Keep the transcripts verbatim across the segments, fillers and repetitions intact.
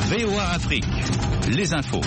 V O A Afrique, les infos.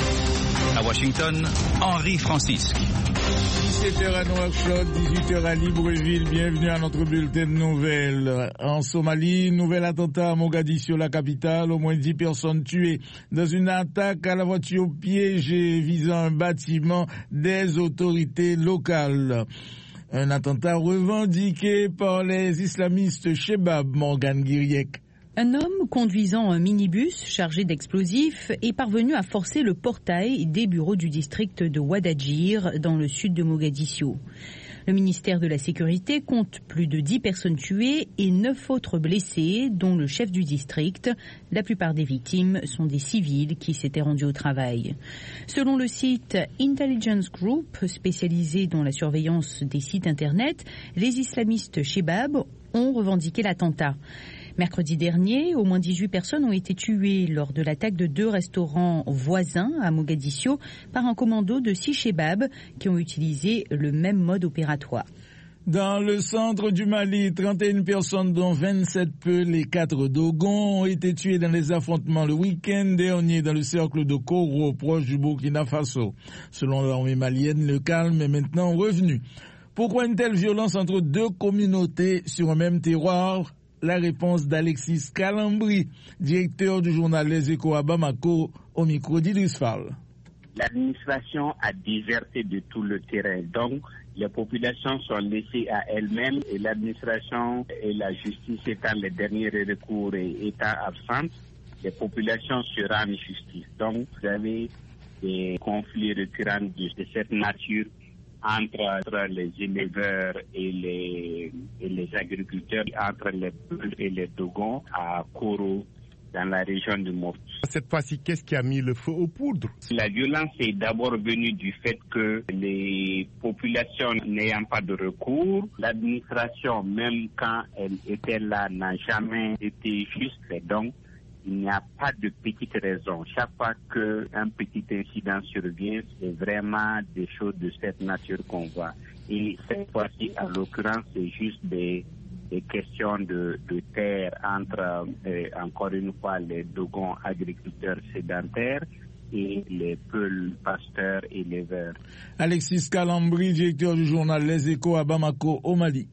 À Washington, Henri Francisque. dix-sept heures à Nouakchott, dix-huit heures à Libreville. Bienvenue à notre bulletin de nouvelles. En Somalie, nouvel attentat à Mogadiscio, la capitale. Au moins dix personnes tuées dans une attaque à la voiture piégée visant un bâtiment des autorités locales. Un attentat revendiqué par les islamistes Chebab, Morgan Guiriek. Un homme conduisant un minibus chargé d'explosifs est parvenu à forcer le portail des bureaux du district de Ouadadjir dans le sud de Mogadiscio. Le ministère de la Sécurité compte plus de dix personnes tuées et neuf autres blessées, dont le chef du district. La plupart des victimes sont des civils qui s'étaient rendus au travail. Selon le site Intelligence Group, spécialisé dans la surveillance des sites internet, les islamistes Chebab ont revendiqué l'attentat. Mercredi dernier, au moins dix-huit personnes ont été tuées lors de l'attaque de deux restaurants voisins à Mogadiscio par un commando de six Chebab qui ont utilisé le même mode opératoire. Dans le centre du Mali, trente et une personnes, dont vingt-sept Peuls et quatre Dogons, ont été tués dans les affrontements le week-end dernier dans le cercle de Koro, proche du Burkina Faso. Selon l'armée malienne, le calme est maintenant revenu. Pourquoi une telle violence entre deux communautés sur un même terroir ? La réponse d'Alexis Calambri, directeur du journal Les Échos à Bamako, au micro d'Idriss Fall. L'administration a déserté de tout le terrain, donc les populations sont laissées à elles-mêmes et l'administration et la justice étant les derniers recours et étant absentes, les populations se rendent justice. Donc vous avez des conflits récurrents de, de cette nature entre, entre les éleveurs et les, et les agriculteurs, entre les Peuls et les Dogons à Koro, dans la région de Mopti. Cette fois-ci, qu'est-ce qui a mis le feu aux poudres? La violence est d'abord venue du fait que les populations n'ayant pas de recours, l'administration, même quand elle était là, n'a jamais été juste. Donc, il n'y a pas de petite raison. Chaque fois qu'un petit incident survient, c'est vraiment des choses de cette nature qu'on voit. Et cette fois-ci, en l'occurrence, c'est juste des, des questions de, de terre entre, euh, encore une fois, les Dogons agriculteurs sédentaires et les Peuls pasteurs et éleveurs. Alexis Calambri, directeur du journal Les Échos à Bamako, au Mali.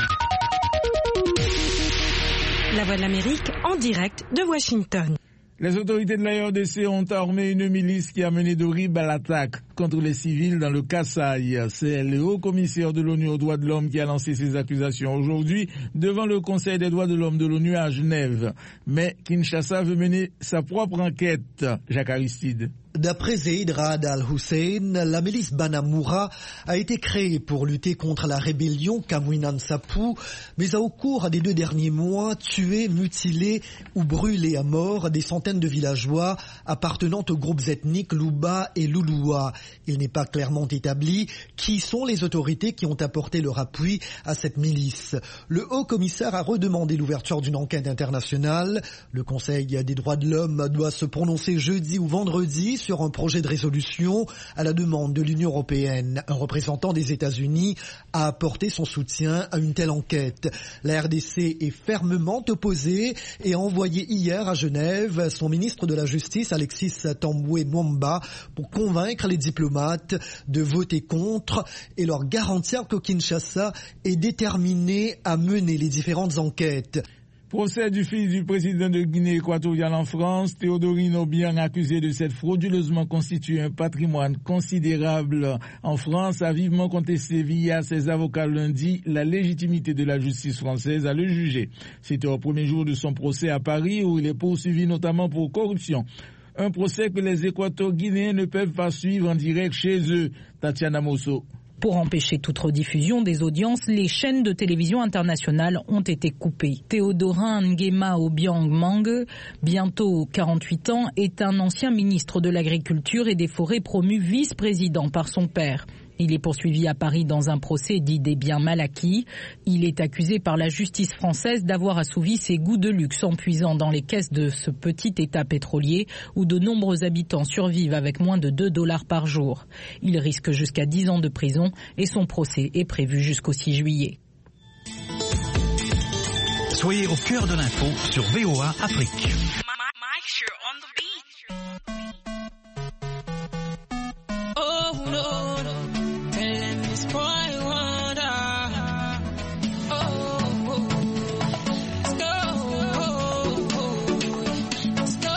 La Voix de l'Amérique en direct de Washington. Les autorités de la R D C ont armé une milice qui a mené d'horribles attaques contre les civils dans le Kasaï. C'est le haut-commissaire de l'ONU aux droits de l'homme qui a lancé ces accusations aujourd'hui devant le Conseil des droits de l'homme de l'ONU à Genève. Mais Kinshasa veut mener sa propre enquête. Jacques Aristide. D'après Zeid Raad al-Hussein, la milice Banamoura a été créée pour lutter contre la rébellion Kamwinan Nsapu, mais a au cours des deux derniers mois tué, mutilé ou brûlé à mort des centaines de villageois appartenant aux groupes ethniques Luba et Lulua. Il n'est pas clairement établi qui sont les autorités qui ont apporté leur appui à cette milice. Le haut-commissaire a redemandé l'ouverture d'une enquête internationale. Le Conseil des droits de l'homme doit se prononcer jeudi ou vendredi sur un projet de résolution à la demande de l'Union européenne. Un représentant des États-Unis a apporté son soutien à une telle enquête. La R D C est fermement opposée et a envoyé hier à Genève son ministre de la Justice, Alexis Tambwe Mwamba, pour convaincre les diplomates de voter contre et leur garantir que Kinshasa est déterminé à mener les différentes enquêtes. Procès du fils du président de Guinée équatoriale en France, Théodorine Obiang, accusé de s'être frauduleusement constitué un patrimoine considérable en France, a vivement contesté via ses avocats lundi la légitimité de la justice française à le juger. C'était au premier jour de son procès à Paris où il est poursuivi notamment pour corruption. Un procès que les Équato-Guinéens ne peuvent pas suivre en direct chez eux. Tatiana Mosso. Pour empêcher toute rediffusion des audiences, les chaînes de télévision internationales ont été coupées. Théodorin Nguema Obiang Mange, bientôt quarante-huit ans, est un ancien ministre de l'Agriculture et des Forêts promu vice-président par son père. Il est poursuivi à Paris dans un procès dit des biens mal acquis. Il est accusé par la justice française d'avoir assouvi ses goûts de luxe en puisant dans les caisses de ce petit état pétrolier où de nombreux habitants survivent avec moins de deux dollars par jour. Il risque jusqu'à dix ans de prison et son procès est prévu jusqu'au six juillet. Soyez au cœur de l'info sur V O A Afrique. on the beat. Oh no, no. Tell them this boy wonder. Oh, oh. Let's go. Let's go.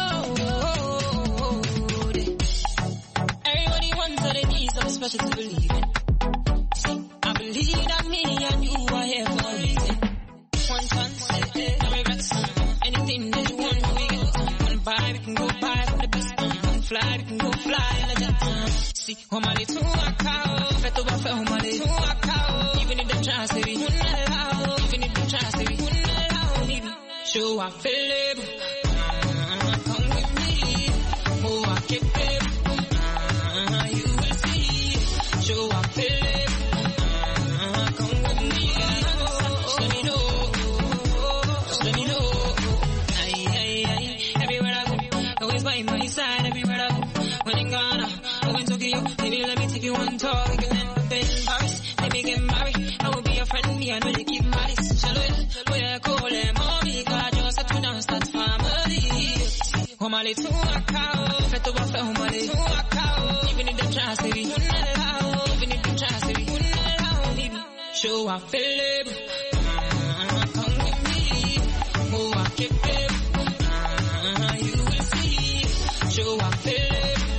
Everybody wants what they need, something special to believe in. I believe that me and you are here for a reason. One chance, no regrets. Anything that you want, we get. One buy, we can go buy for the best. One fly, we can go fly in a jet. See, homali to a cow, feto ba fe homali to a cow. Even if them try to say we wouldn't allow, even if them try to say we wouldn't allow, need show I feel it. Uh, come with me, oh I keep it. Uh, you will see, show I feel it. Uh, come with me, just let me know, just let me know. Aye, aye, aye. Everywhere I go, always by my side. Everywhere I go, when in Ghana. Maybe let me take you on tour. We can end up in Paris. Maybe get married. I will be your friend. Me and really keep malice. Shallow it. We're calling mommy. God, you're such a dance. That's family. Homali to a cow. Feto ba fe homali to a cow. Even if they try to say we wouldn't allow. Even if they try to say we wouldn't allow. Show I feel it. Uh, come with me. Oh, I keep it. Uh, you will see. Show I feel it.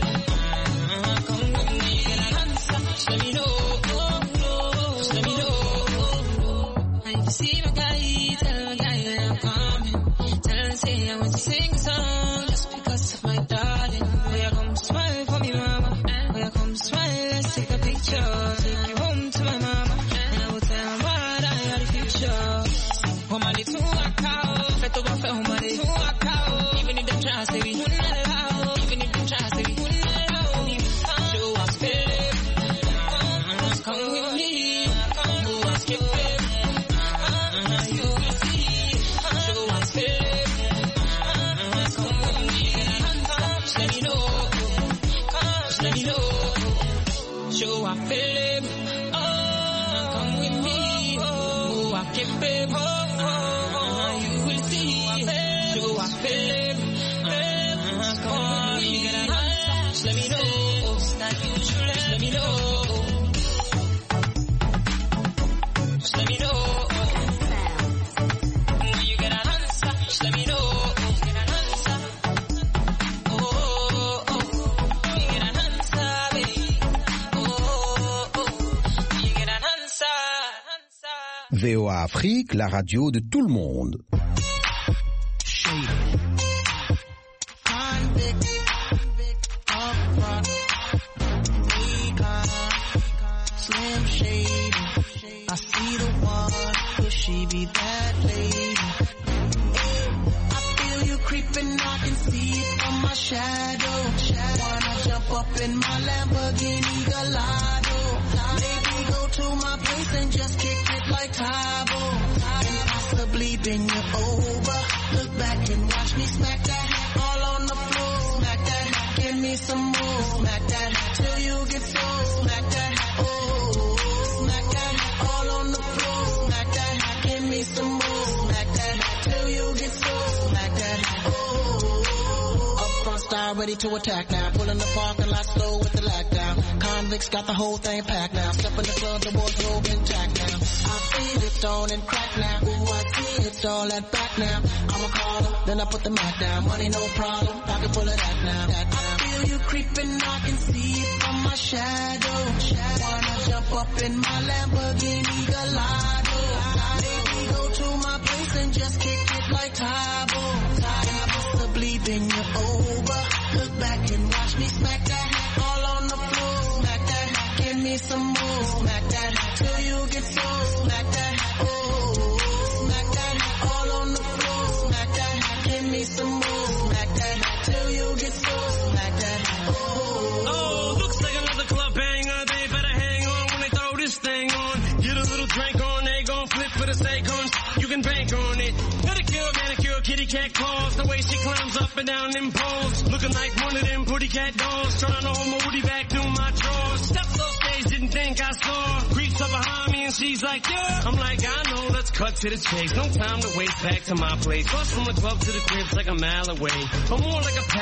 Let me know, oh, no. Just let me know, oh, no. And if you see my guy, tell my guy that I'm coming. Tell him, say I want to sing a song just because of my darling. Oh, yeah, come smile for me, mama. Oh, yeah, come smile, let's take a picture. Take you home to my mama. And I will tell her what I had the future. Homali to a cow, feto ba fe homali to a cow. Even if they try to say we wouldn't allow, even if they try to say we wouldn't allow, show us feel it. Come with me, oh, I skip it. Uh, you will see, show us fit. Uh, come with me, just let me know, just let me know. Show I feel it. Oh, come with me, oh, I keep it. Oh, you will see, show I feel it. Uh, come with me, just let me know, just let me know. Let me know. When you get an answer, just let me know. Get an answer. Oh, oh, oh. You get an answer, baby. Oh, oh. You get an answer. V O A Afrique, la radio de tout le monde. Slim Shady. I see the one, could she be that lady? I feel you creeping, I can see it from my shadow. Wanna jump up in my Lamborghini Gallardo. Maybe go to my place and just kick it like Tybo. And possibly bend you over. Look back and watch me smack that hat all on the floor. Smack that hat, give me some more. Smack that hat till you get full. Smack that hat, oh. Some more, smack that till you get so, smack that. Oh, up front style, ready to attack now. Pulling the parking lot slow with the lockdown. Convicts got the whole thing packed now. Step in the club, the wardrobe intact now. I feel it on and crack now. Ooh, I see it's all that back now. I'ma call her, then I put the Mac down. Money no problem, pocket full of that now. That now. I feel you creeping, I can see it from my shadow. shadow. Wanna jump up in my Lamborghini Gallardo. Go to my place and just kick it like Tybo. And possibly bend you over. Look back and watch me smack that hat all on the floor. Smack that hat, give me some more. Smack that hat till you get so. Smack that hat, oh. Smack that hat all on the floor. Smack that hat, give me some more. Smack that hat till you get so. Smack that hat, oh. Oh, looks like another club banger. They better hang on when they throw this thing on. Get a little drink on, they gon' flip for the sake on. You can bank on it. Pedicure, manicure, kitty cat claws. The way she climbs up and down them poles. Looking like one of them pretty cat dolls. Trying to hold my woody back through my drawers. Steps off stage, didn't think I saw. Creeps up behind me and she's like, yeah. I'm like, I know, let's cut to the chase. No time to waste, back to my place. Bus from the club to the crib's like a mile away. Or more like a